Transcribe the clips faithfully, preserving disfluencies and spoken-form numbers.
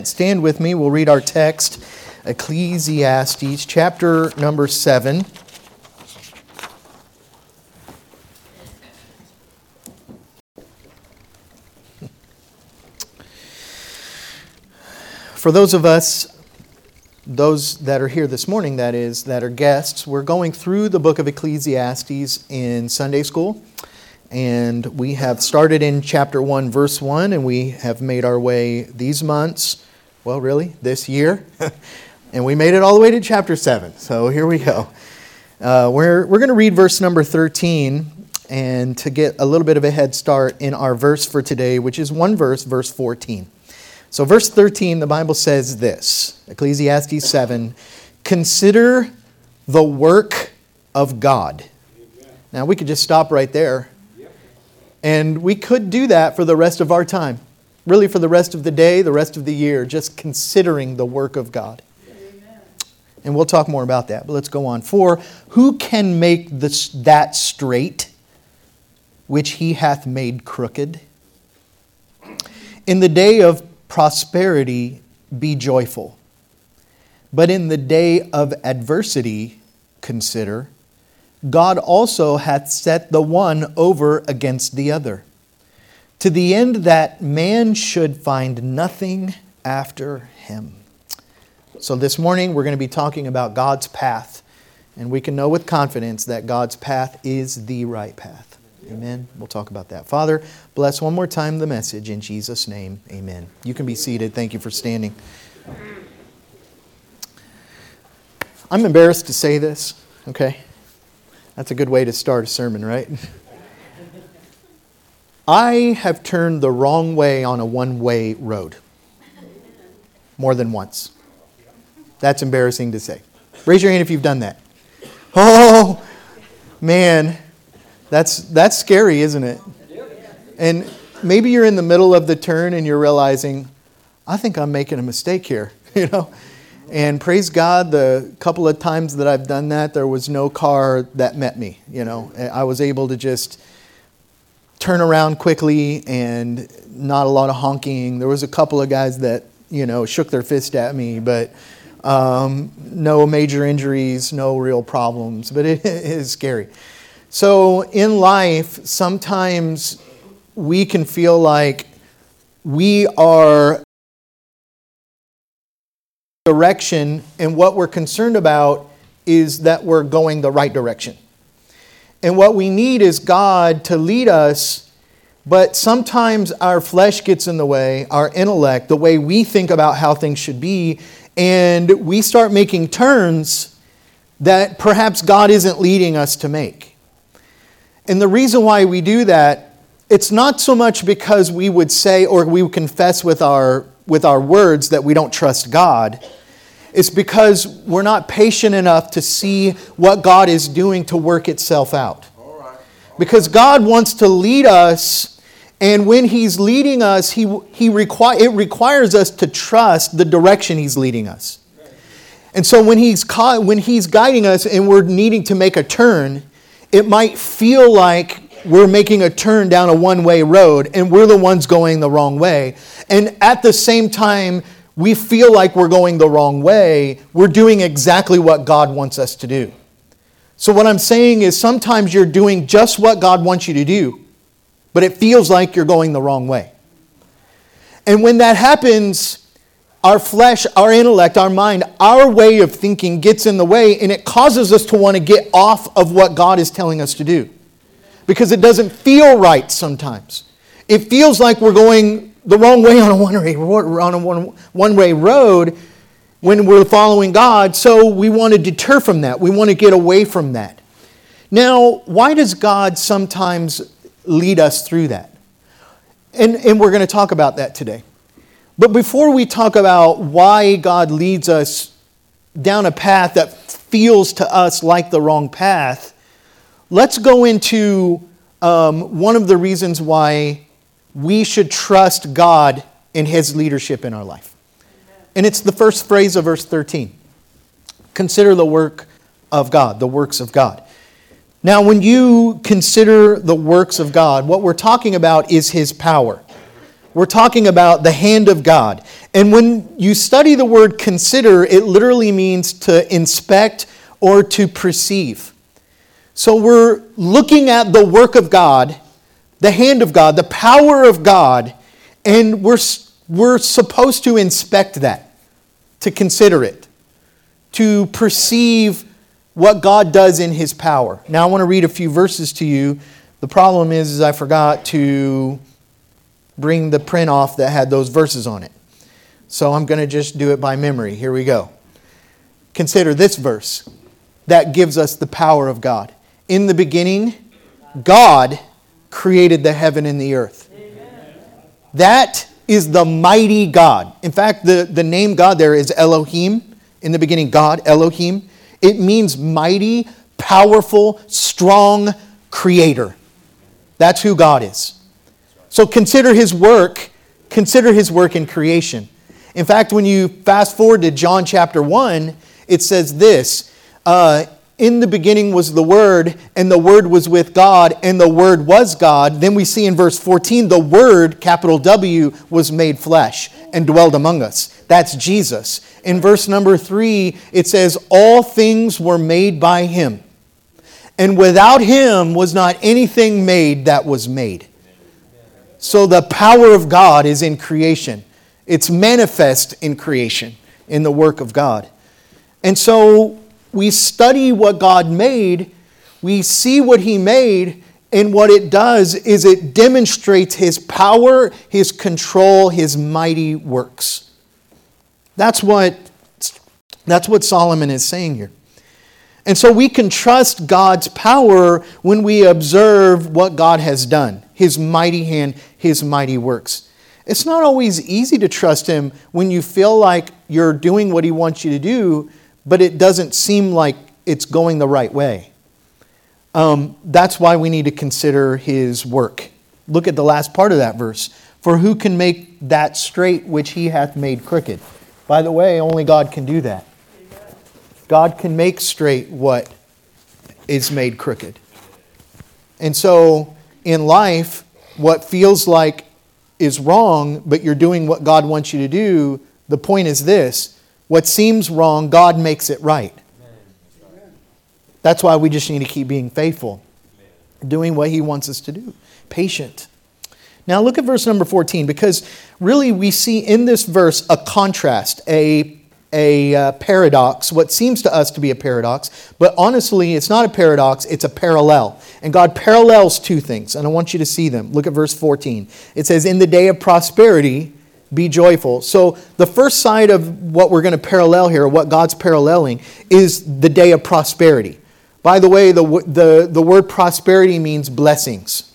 Stand with me. We'll read our text, Ecclesiastes, chapter number seven. For those of us, those that are here this morning, that is, that are guests, we're going through the book of Ecclesiastes in Sunday school. And we have started in chapter one, verse one, and we have made our way these months, well, really, this year. And we made it all the way to chapter seven. So here we go. Uh, we're we're going to read verse number thirteen, and to get a little bit of a head start in our verse for today, which is one verse, verse fourteen. So verse thirteen, the Bible says this, Ecclesiastes seven, consider the work of God. Now, we could just stop right there. And we could do that for the rest of our time. Really for the rest of the day, the rest of the year, just considering the work of God. Amen. And we'll talk more about that, but let's go on. For who can make this, that straight, which he hath made crooked? In the day of prosperity, be joyful. But in the day of adversity, consider, God also hath set the one over against the other, to the end that man should find nothing after him. So this morning we're going to be talking about God's path, and we can know with confidence that God's path is the right path. Amen. We'll talk about that. Father, bless one more time the message in Jesus' name. Amen. You can be seated. Thank you for standing. I'm embarrassed to say this, okay? That's a good way to start a sermon, right? I have turned the wrong way on a one-way road. More than once. That's embarrassing to say. Raise your hand if you've done that. Oh, man. That's that's scary, isn't it? And maybe you're in the middle of the turn and you're realizing, I think I'm making a mistake here, you know? And praise God, the couple of times that I've done that, there was no car that met me. You know, I was able to just turn around quickly and not a lot of honking. There was a couple of guys that, you know, shook their fist at me, but um, no major injuries, no real problems. But it is scary. So in life, sometimes we can feel like we are direction, and what we're concerned about is that we're going the right direction. And what we need is God to lead us, but sometimes our flesh gets in the way, our intellect, the way we think about how things should be, and we start making turns that perhaps God isn't leading us to make. And the reason why we do that, it's not so much because we would say or we would confess with our with our words that we don't trust God. It's because we're not patient enough to see what God is doing to work itself out. All right. Because God wants to lead us, and when He's leading us, He He require it requires us to trust the direction He's leading us. And so when He's when He's guiding us and we're needing to make a turn, it might feel like we're making a turn down a one-way road and we're the ones going the wrong way. And at the same time, we feel like we're going the wrong way. We're doing exactly what God wants us to do. So what I'm saying is sometimes you're doing just what God wants you to do, but it feels like you're going the wrong way. And when that happens, our flesh, our intellect, our mind, our way of thinking gets in the way, and it causes us to want to get off of what God is telling us to do. Because it doesn't feel right sometimes. It feels like we're going the wrong way on a one-way on a one, one-way road when we're following God, so we want to deter from that. We want to get away from that. Now, why does God sometimes lead us through that? And, and we're going to talk about that today. But before we talk about why God leads us down a path that feels to us like the wrong path, let's go into um, one of the reasons why we should trust God in His leadership in our life. And it's the first phrase of verse thirteen. Consider the work of God, the works of God. Now, when you consider the works of God, what we're talking about is His power. We're talking about the hand of God. And when you study the word consider, it literally means to inspect or to perceive. So we're looking at the work of God, the hand of God, the power of God, and we're, we're supposed to inspect that, to consider it, to perceive what God does in His power. Now I want to read a few verses to you. The problem is, is I forgot to bring the print off that had those verses on it. So I'm going to just do it by memory. Here we go. Consider this verse that gives us the power of God. In the beginning, God created the heaven and the earth. Amen. That is the mighty God. In fact, the, the name God there is Elohim. In the beginning, God, Elohim. It means mighty, powerful, strong creator. That's who God is. So consider His work. Consider His work in creation. In fact, when you fast forward to John chapter one, it says this. Uh, in the beginning was the Word, and the Word was with God, and the Word was God. Then we see in verse fourteen, the Word, capital W, was made flesh and dwelled among us. That's Jesus. In verse number three, it says, all things were made by Him, and without Him was not anything made that was made. So the power of God is in creation. It's manifest in creation, in the work of God. And so we study what God made, we see what He made, and what it does is it demonstrates His power, His control, His mighty works. That's what, that's what Solomon is saying here. And so we can trust God's power when we observe what God has done, His mighty hand, His mighty works. It's not always easy to trust Him when you feel like you're doing what He wants you to do, but it doesn't seem like it's going the right way. Um, that's why we need to consider His work. Look at the last part of that verse. For who can make that straight which He hath made crooked? By the way, only God can do that. God can make straight what is made crooked. And so in life, what feels like is wrong, but you're doing what God wants you to do, the point is this. What seems wrong, God makes it right. That's why we just need to keep being faithful, doing what He wants us to do. Patient. Now look at verse number fourteen, because really we see in this verse a contrast, a, a uh, paradox, what seems to us to be a paradox, but honestly it's not a paradox, it's a parallel. And God parallels two things, and I want you to see them. Look at verse fourteen. It says, in the day of prosperity, be joyful. So the first side of what we're going to parallel here, what God's paralleling, is the day of prosperity. By the way, the, the, the word prosperity means blessings.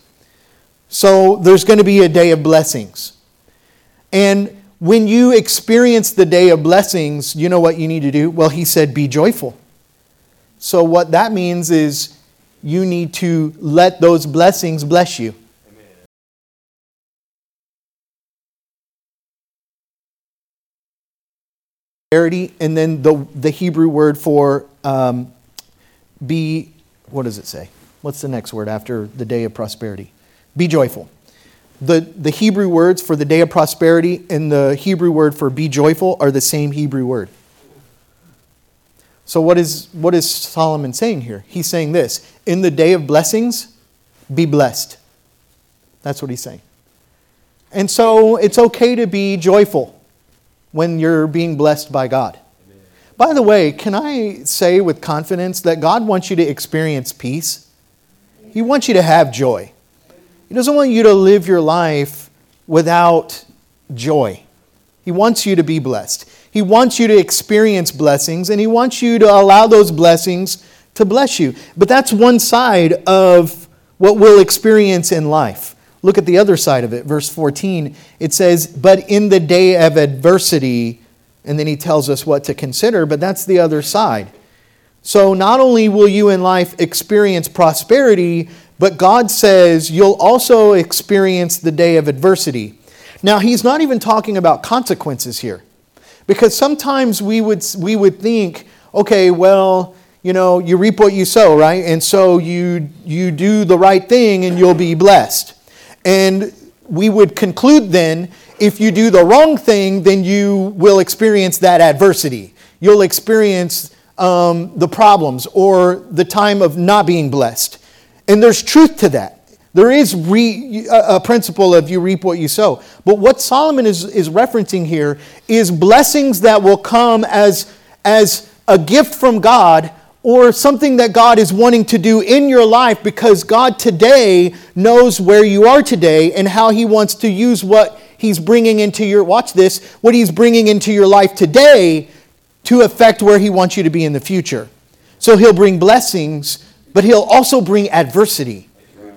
So there's going to be a day of blessings. And when you experience the day of blessings, you know what you need to do? Well, He said, be joyful. So what that means is you need to let those blessings bless you. And then the, the Hebrew word for um, be, what does it say? What's the next word after the day of prosperity? Be joyful. The, the Hebrew words for the day of prosperity and the Hebrew word for be joyful are the same Hebrew word. So what is, what is Solomon saying here? He's saying this, in the day of blessings, be blessed. That's what he's saying. And so it's okay to be joyful when you're being blessed by God. Amen. By the way, can I say with confidence that God wants you to experience peace? He wants you to have joy. He doesn't want you to live your life without joy. He wants you to be blessed. He wants you to experience blessings, and He wants you to allow those blessings to bless you. But that's one side of what we'll experience in life. Look at the other side of it. Verse fourteen, it says, but in the day of adversity, and then he tells us what to consider, but that's the other side. So not only will you in life experience prosperity, but God says you'll also experience the day of adversity. Now, He's not even talking about consequences here. Because sometimes we would we would think, okay, well, you know, you reap what you sow, right? And so you you do the right thing and you'll be blessed. And we would conclude then, if you do the wrong thing, then you will experience that adversity. You'll experience um, the problems or the time of not being blessed. And there's truth to that. There is re, a, a principle of you reap what you sow. But what Solomon is, is referencing here is blessings that will come as, as a gift from God, or something that God is wanting to do in your life, because God today knows where you are today and how He wants to use what He's bringing into your, watch this, what He's bringing into your life today to affect where He wants you to be in the future. So He'll bring blessings, but He'll also bring adversity.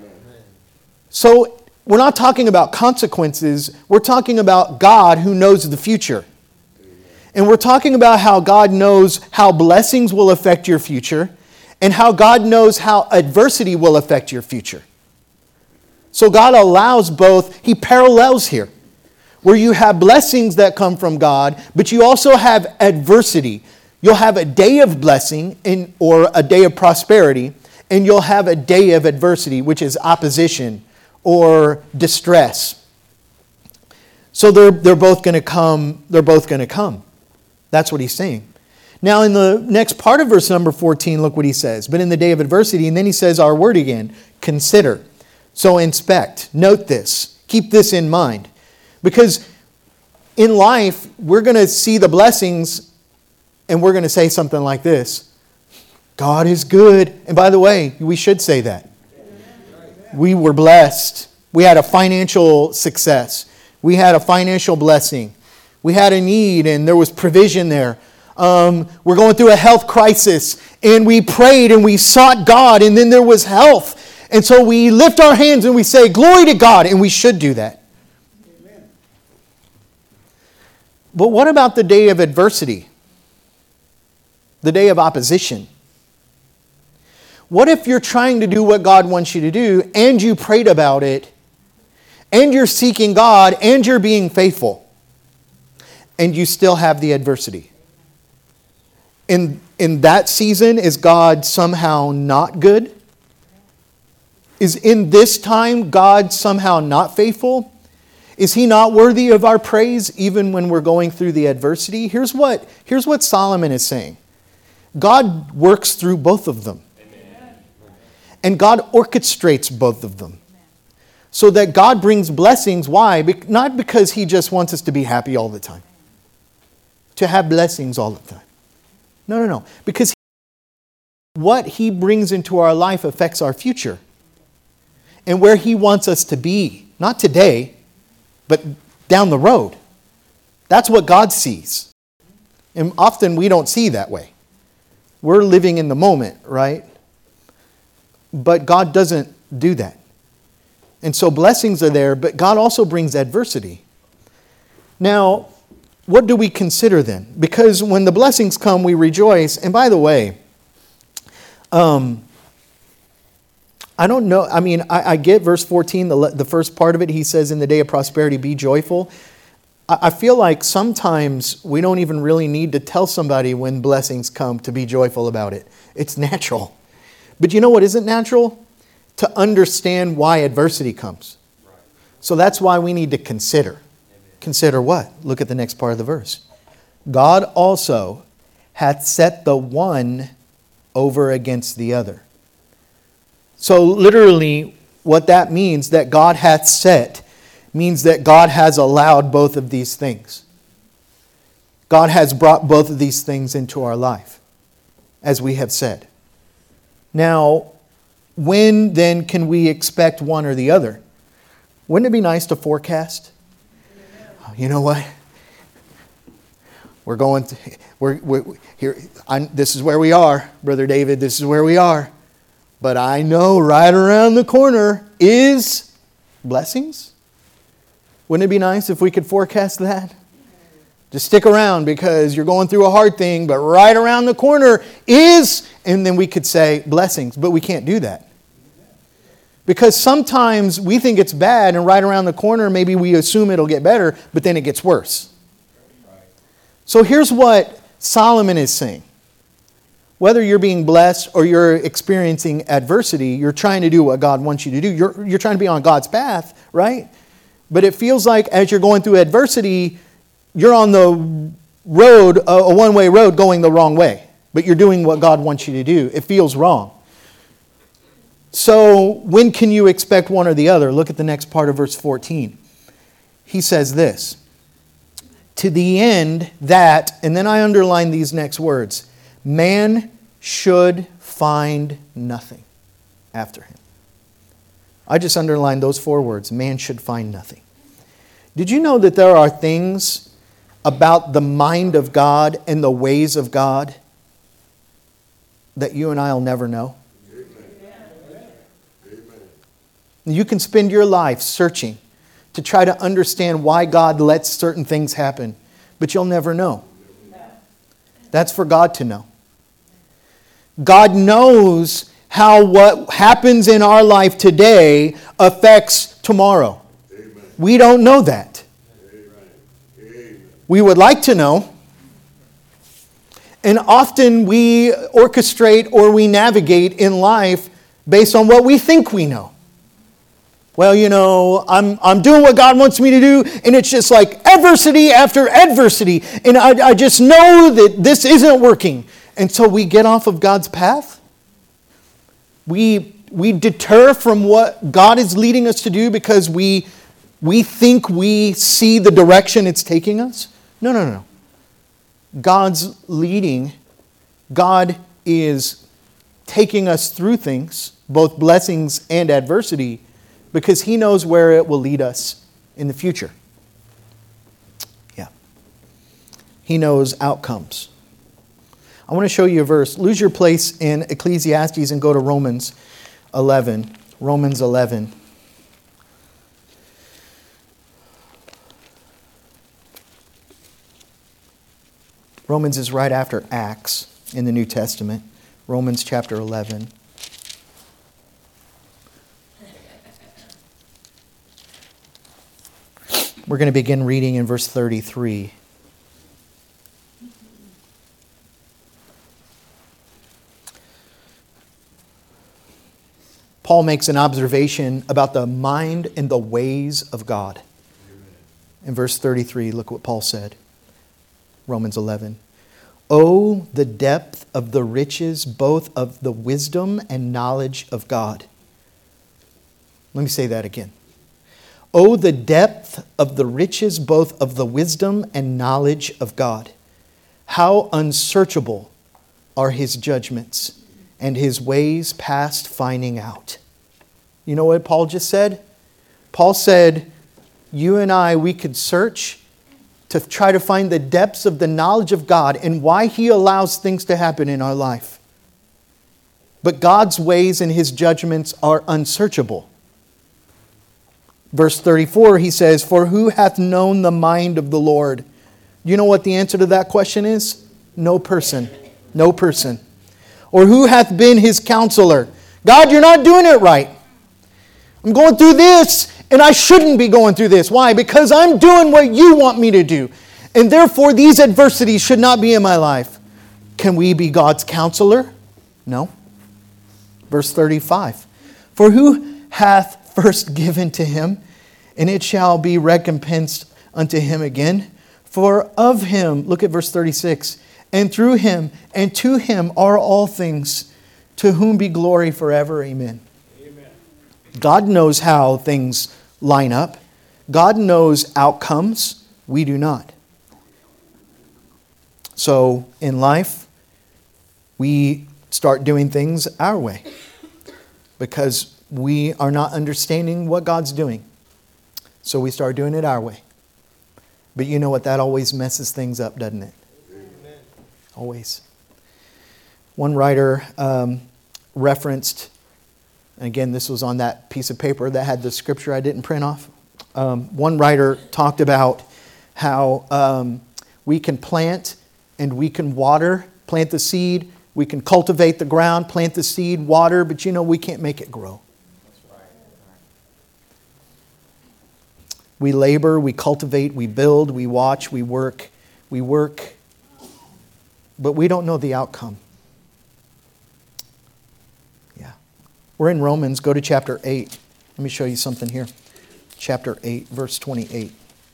So we're not talking about consequences. We're talking about God who knows the future. And we're talking about how God knows how blessings will affect your future and how God knows how adversity will affect your future. So God allows both. He parallels here, where you have blessings that come from God, but you also have adversity. You'll have a day of blessing in, or a day of prosperity, and you'll have a day of adversity, which is opposition or distress. So they're, they're both going to come. They're both going to come. That's what he's saying. Now in the next part of verse number fourteen, look what he says. But in the day of adversity, and then he says our word again, consider. So inspect. Note this. Keep this in mind. Because in life, we're going to see the blessings and we're going to say something like this. God is good. And by the way, we should say that. We were blessed. We had a financial success. We had a financial blessing. We had a need and there was provision there. Um, we're going through a health crisis and we prayed and we sought God and then there was health. And so we lift our hands and we say, glory to God, and we should do that. Amen. But what about the day of adversity? The day of opposition? What if you're trying to do what God wants you to do and you prayed about it and you're seeking God and you're being faithful and you still have the adversity? In, in that season, is God somehow not good? Is in this time God somehow not faithful? Is He not worthy of our praise even when we're going through the adversity? Here's what, here's what Solomon is saying. God works through both of them. And God orchestrates both of them. So that God brings blessings. Why? Not because He just wants us to be happy all the time. To have blessings all the time. No, no, no. Because what He brings into our life affects our future. And where He wants us to be. Not today, but down the road. That's what God sees. And often we don't see that way. We're living in the moment, right? But God doesn't do that. And so blessings are there, but God also brings adversity. Now, what do we consider then? Because when the blessings come, we rejoice. And by the way, um, I don't know. I mean, I, I get verse fourteen, the, the first part of it. He says, in the day of prosperity, be joyful. I, I feel like sometimes we don't even really need to tell somebody when blessings come to be joyful about it. It's natural. But you know what isn't natural? To understand why adversity comes. So that's why we need to consider. Consider what? Look at the next part of the verse. God also hath set the one over against the other. So literally what that means, that God hath set, means that God has allowed both of these things. God has brought both of these things into our life, as we have said. Now, when then can we expect one or the other? Wouldn't it be nice to forecast? You know what? We're going to, we're, we're here. I'm, this is where we are, Brother David. This is where we are. But I know right around the corner is blessings. Wouldn't it be nice if we could forecast that? Just stick around because you're going through a hard thing, but right around the corner is, and then we could say blessings, but we can't do that. Because sometimes we think it's bad and right around the corner, maybe we assume it'll get better, but then it gets worse. So here's what Solomon is saying. Whether you're being blessed or you're experiencing adversity, you're trying to do what God wants you to do. You're, you're trying to be on God's path, right? But it feels like as you're going through adversity, you're on the road, a one-way road going the wrong way. But you're doing what God wants you to do. It feels wrong. So when can you expect one or the other? Look at the next part of verse fourteen. He says this, to the end that, and then I underline these next words, man should find nothing after him. I just underlined those four words, man should find nothing. Did you know that there are things about the mind of God and the ways of God that you and I will never know? You can spend your life searching to try to understand why God lets certain things happen, but you'll never know. That's for God to know. God knows how what happens in our life today affects tomorrow. Amen. We don't know that. Amen. We would like to know. And often we orchestrate or we navigate in life based on what we think we know. Well, you know, I'm I'm doing what God wants me to do, and it's just like adversity after adversity. And I, I just know that this isn't working. And so we get off of God's path. We we deter from what God is leading us to do because we we think we see the direction it's taking us. No, no, no. God's leading. God is taking us through things, both blessings and adversity, because He knows where it will lead us in the future. Yeah. He knows outcomes. I want to show you a verse. Lose your place in Ecclesiastes and go to Romans eleven. Romans eleven. Romans is right after Acts in the New Testament. Romans chapter eleven. We're going to begin reading in verse thirty-three. Paul makes an observation about the mind and the ways of God. In verse thirty-three, look what Paul said. Romans eleven. Oh, the depth of the riches, both of the wisdom and knowledge of God. Let me say that again. Oh, the depth of the riches, both of the wisdom and knowledge of God. How unsearchable are His judgments, and His ways past finding out. You know what Paul just said? Paul said, you and I, we could search to try to find the depths of the knowledge of God and why He allows things to happen in our life. But God's ways and His judgments are unsearchable. Verse thirty-four, he says, for who hath known the mind of the Lord? You know what the answer to that question is? No person. No person. Or who hath been His counselor? God, you're not doing it right. I'm going through this, and I shouldn't be going through this. Why? Because I'm doing what you want me to do. And therefore, these adversities should not be in my life. Can we be God's counselor? No. Verse thirty-five. For who hath first given to Him, and it shall be recompensed unto Him again? For of Him, look at verse thirty-six, and through Him and to Him are all things, to whom be glory forever. Amen. Amen. God knows how things line up. God knows outcomes. We do not. So in life, we start doing things our way because we are not understanding what God's doing. So we start doing it our way. But you know what? That always messes things up, doesn't it? Amen. Always. One writer um, referenced, and again, this was on that piece of paper that had the scripture I didn't print off. Um, one writer talked about how um, we can plant and we can water, plant the seed, we can cultivate the ground, plant the seed, water, but you know, we can't make it grow. We labor, we cultivate, we build, we watch, we work, we work, but we don't know the outcome. Yeah. We're in Romans. Go to chapter eight. Let me show you something here. chapter eight, verse twenty-eight.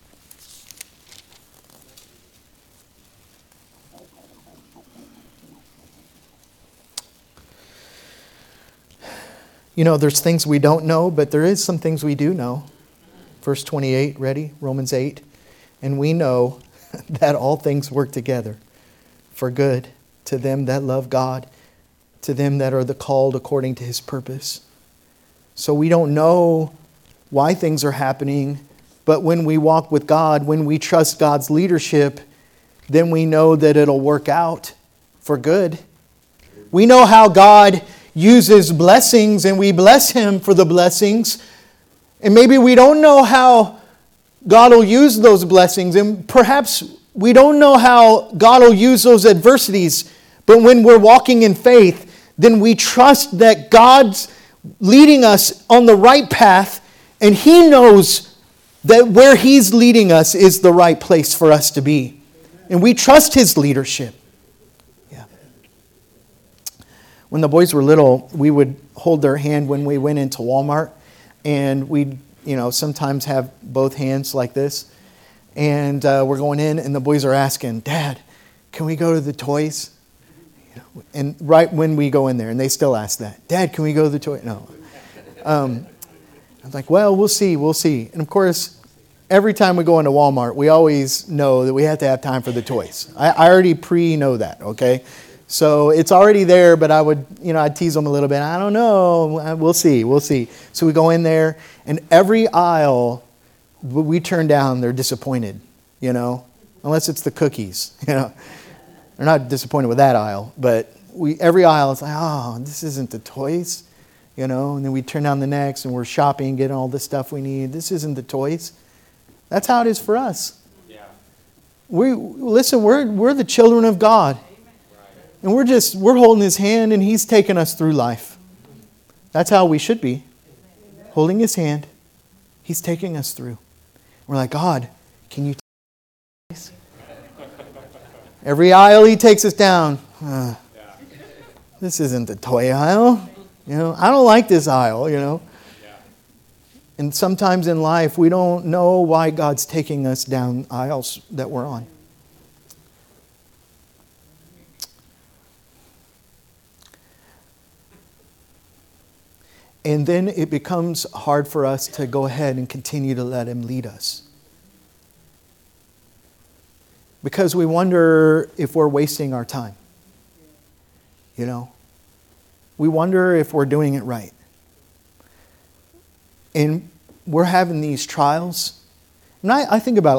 You know, there's things we don't know, but there is some things we do know. Verse twenty-eight, ready? Romans eight. And we know that all things work together for good to them that love God, to them that are the called according to His purpose. So we don't know why things are happening, but when we walk with God, when we trust God's leadership, then we know that it'll work out for good. We know how God uses blessings, and we bless Him for the blessings. And maybe we don't know how God will use those blessings, and perhaps we don't know how God will use those adversities. But when we're walking in faith, then we trust that God's leading us on the right path, and He knows that where He's leading us is the right place for us to be. And we trust His leadership. Yeah. When the boys were little, we would hold their hand when we went into Walmart, and we'd, you know, sometimes have both hands like this. And uh, we're going in, and the boys are asking, Dad, can we go to the toys? You know, and right when we go in there, and they still ask that, Dad, can we go to the toy? No. Um, I'm like, well, we'll see, we'll see. And of course, every time we go into Walmart, we always know that we have to have time for the toys. I, I already pre-know that, okay? So it's already there, but I would, you know, I'd tease them a little bit. I don't know. We'll see, we'll see. So we go in there, and every aisle we turn down, they're disappointed, you know, unless it's the cookies, you know. They're not disappointed with that aisle, but we every aisle is like, oh, this isn't the toys, you know. And then we turn down the next, and we're shopping, getting all the stuff we need. This isn't the toys. That's how it is for us. Yeah. We listen. We're we're the children of God, and we're just we're holding His hand, and He's taking us through life. That's how we should be, holding His hand. He's taking us through. We're like, God, can you take us? Every aisle He takes us down. Uh, this isn't the toy aisle. You know, I don't like this aisle, you know. And sometimes in life, we don't know why God's taking us down aisles that we're on. And then it becomes hard for us to go ahead and continue to let Him lead us. Because we wonder if we're wasting our time. You know? We wonder if we're doing it right. And we're having these trials. And I, I think about it.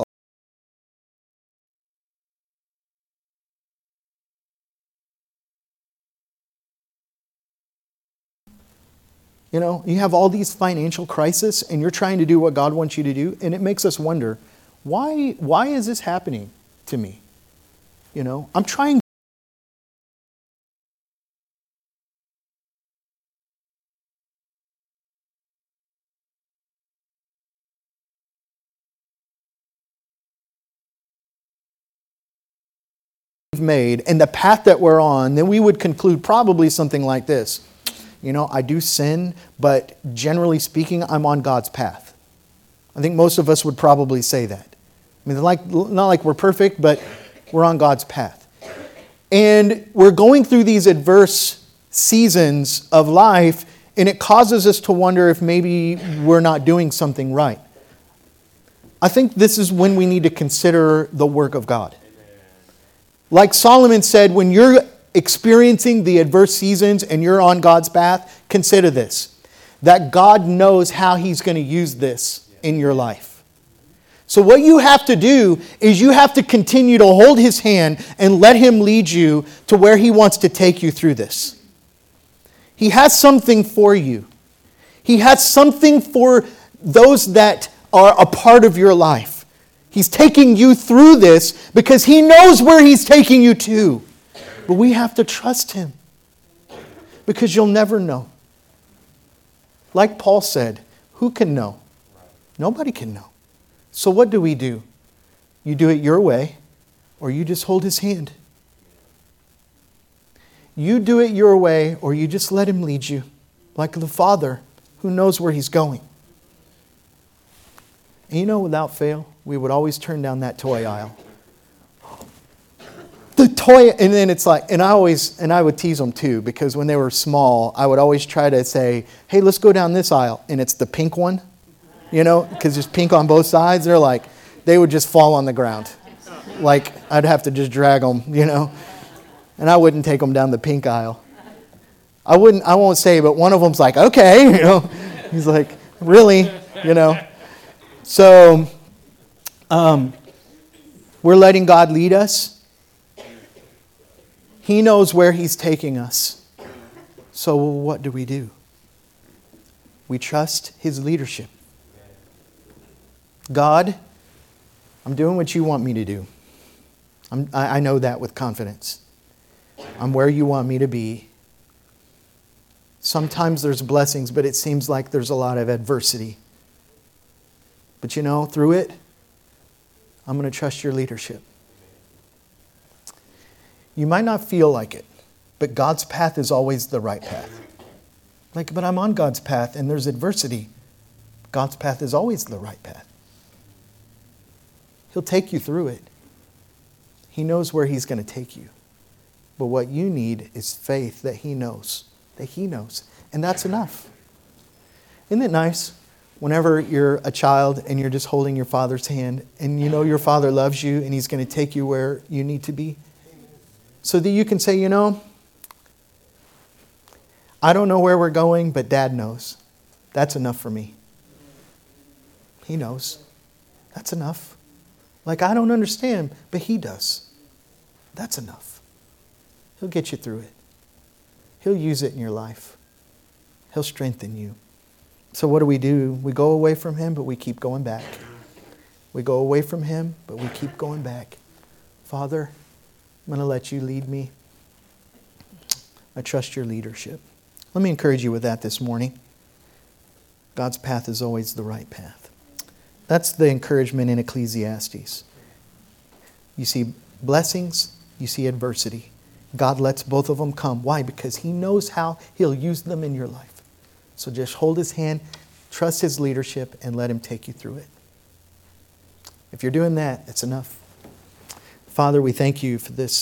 You know, you have all these financial crises, and you're trying to do what God wants you to do, and it makes us wonder, why, why is this happening to me? You know, I'm trying. Made and the path that we're on, then we would conclude probably something like this. You know, I do sin, but generally speaking, I'm on God's path. I think most of us would probably say that. I mean, like, not like we're perfect, but we're on God's path. And we're going through these adverse seasons of life, and it causes us to wonder if maybe we're not doing something right. I think this is when we need to consider the work of God. Like Solomon said, when you're experiencing the adverse seasons and you're on God's path, consider this, that God knows how He's going to use this in your life. So what you have to do is you have to continue to hold His hand and let Him lead you to where He wants to take you through this. He has something for you. He has something for those that are a part of your life. He's taking you through this because He knows where He's taking you to. But we have to trust Him because you'll never know. Like Paul said, who can know? Nobody can know. So what do we do? You do it your way, or you just hold His hand. You do it your way, or you just let Him lead you, like the Father who knows where He's going. And you know, without fail, we would always turn down that toy aisle. The toy, and then it's like, and I always, and I would tease them too, because when they were small, I would always try to say, hey, let's go down this aisle. And it's the pink one, you know, because there's pink on both sides. They're like, they would just fall on the ground. Like, I'd have to just drag them, you know. And I wouldn't take them down the pink aisle. I wouldn't, I won't say, but one of them's like, okay, you know. He's like, really, you know. So, um, we're letting God lead us. He knows where He's taking us. So what do we do? We trust His leadership. God, I'm doing what you want me to do. I'm, I, I know that with confidence. I'm where you want me to be. Sometimes there's blessings, but it seems like there's a lot of adversity. But you know, through it, I'm going to trust your leadership. You might not feel like it, but God's path is always the right path. Like, but I'm on God's path and there's adversity. God's path is always the right path. He'll take you through it. He knows where He's going to take you. But what you need is faith that He knows. That He knows. And that's enough. Isn't it nice? Whenever you're a child and you're just holding your father's hand and you know your father loves you and He's going to take you where you need to be. So that you can say, you know, I don't know where we're going, but Dad knows. That's enough for me. He knows. That's enough. Like, I don't understand, but He does. That's enough. He'll get you through it. He'll use it in your life. He'll strengthen you. So what do we do? We go away from Him, but we keep going back. We go away from Him, but we keep going back. Father, I'm going to let you lead me. I trust your leadership. Let me encourage you with that this morning. God's path is always the right path. That's the encouragement in Ecclesiastes. You see blessings, you see adversity. God lets both of them come. Why? Because He knows how He'll use them in your life. So just hold His hand, trust His leadership, and let Him take you through it. If you're doing that, it's enough. Father, we thank you for this